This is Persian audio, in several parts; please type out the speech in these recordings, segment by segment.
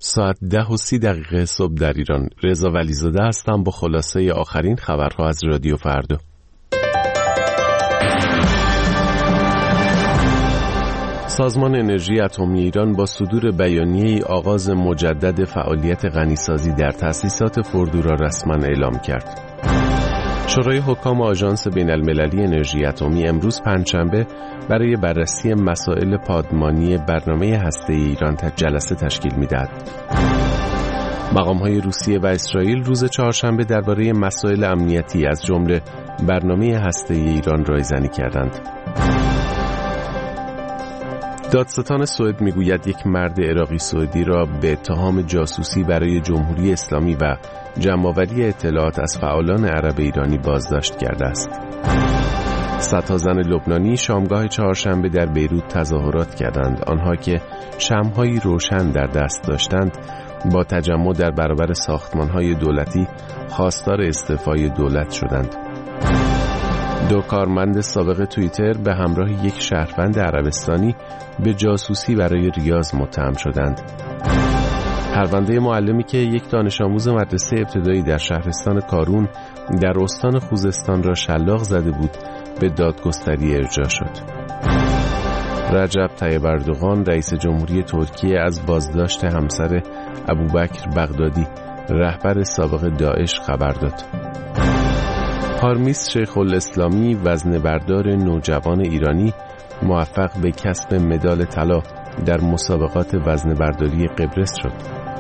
ساعت 10:30 صبح در ایران. رضا ولیزاده هستم با خلاصه آخرین خبرها از رادیو فردا. سازمان انرژی اتمی ایران با صدور بیانیه‌ای آغاز مجدد فعالیت غنیسازی در تأسیسات فردو را رسما اعلام کرد. شورای حکام آژانس بین‌المللی انرژی اتمی امروز پنجشنبه برای بررسی مسائل پادمانی برنامه هسته‌ای ایران جلسه تشکیل می‌دهد. مقام‌های روسیه و اسرائیل روز چهارشنبه درباره مسائل امنیتی از جمله برنامه هسته‌ای ایران رایزنی کردند. دادستان سوئد میگوید یک مرد عراقی سوئدی را به اتهام جاسوسی برای جمهوری اسلامی و جمع‌آوری اطلاعات از فعالان عرب ایرانی بازداشت کرده است. صدها زن لبنانی شامگاه چهارشنبه در بیروت تظاهرات کردند. آنها که شمع‌هایی روشن در دست داشتند با تجمع در برابر ساختمان‌های دولتی خواستار استعفای دولت شدند. 2 کارمند سابق توییتر به همراه یک شهروند عربستانی به جاسوسی برای ریاض متهم شدند. پرونده معلمی که یک دانش آموز مدرسه ابتدایی در شهرستان کارون در استان خوزستان را شلاق زده بود به دادگستری ارجاع شد. رجب طیب اردوغان رئیس جمهوری ترکیه از بازداشت همسر ابوبکر بغدادی رهبر سابق داعش خبر داد. پارمیس شیخ الاسلامی وزنه‌بردار نوجوان ایرانی موفق به کسب مدال طلا در مسابقات وزنه‌برداری قبرس شد.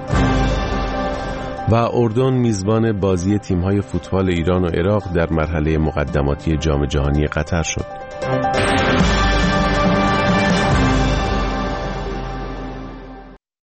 و اردن میزبان بازی تیم‌های فوتبال ایران و عراق در مرحله مقدماتی جام جهانی قطر شد.